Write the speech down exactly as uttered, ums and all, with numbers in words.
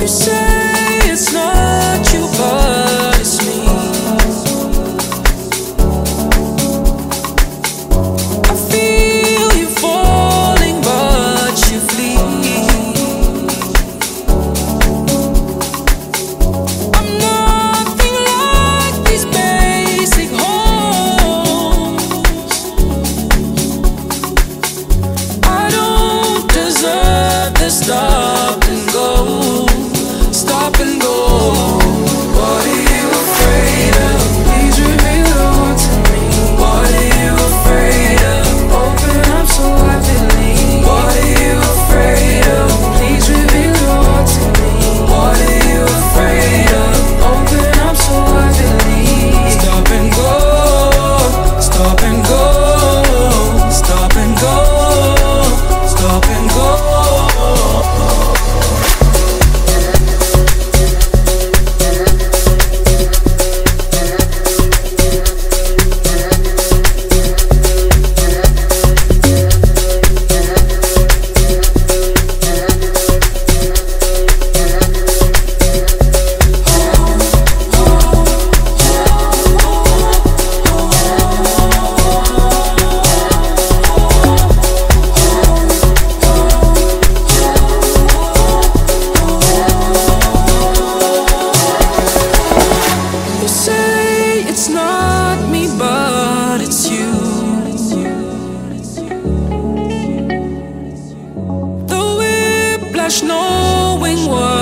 You say it's not you, but it's me. I feel you falling, but you flee. I'm nothing like these basic homes. I don't deserve the stop and go, stop and go. What are you afraid of? Please reveal all to me. What are you afraid of? Open up so I believe. What are you afraid of? Please reveal all to me. What are you afraid of? Open up so I believe. Stop and go, stop and go, stop and go, stop and go. You say it's not me, but it's you. The whiplash, knowing what